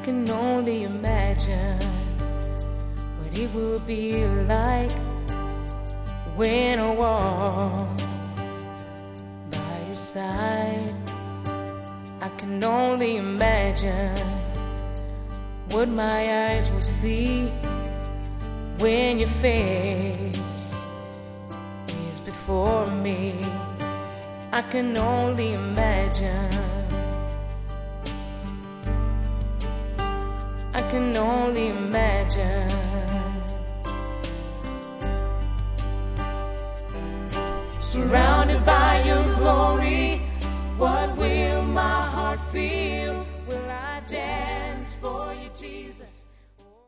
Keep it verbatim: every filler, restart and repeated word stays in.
can only imagine what it would be like when I walk by your side. I can only imagine what my eyes will see when your face is before me. I can only imagine. I can only imagine. Surrounded by your glory, what will my heart feel? Will I dance for you, Jesus?